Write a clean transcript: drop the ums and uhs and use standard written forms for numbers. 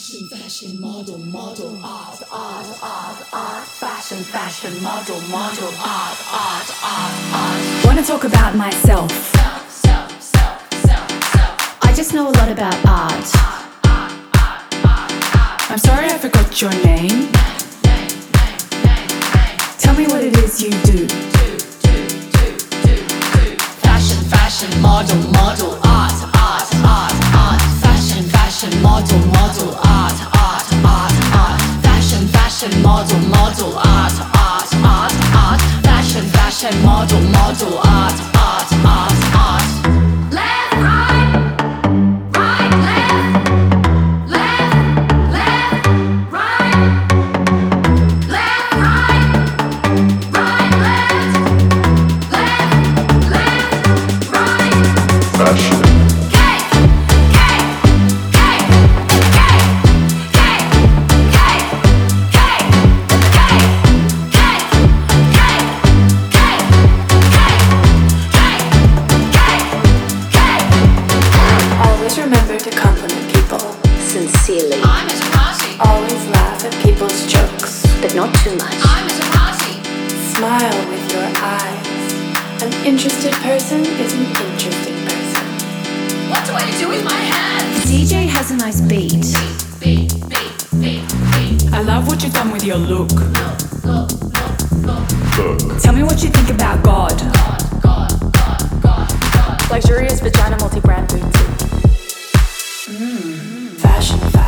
fashion, model, art, fashion, model, art. Wanna talk about myself? I just know a lot about art. I'm sorry I forgot your name. Tell me what it is you do. Fashion, model, art. Fashion, model, art. Fashion, model, art. Fashion, model, art. Left, right, left, right, left, right. Fashion. Remember to compliment people sincerely. I'm Miss Rossi. Always laugh at people's jokes, But not too much. I'm Miss Rossi. smile with your eyes. An interested person is an interesting person. What do I do with my hands? DJ has a nice beat. Beat. I love what you've done with your look. Look. Tell me what you think about God. Luxurious vagina multi-brand boutique. Fashion.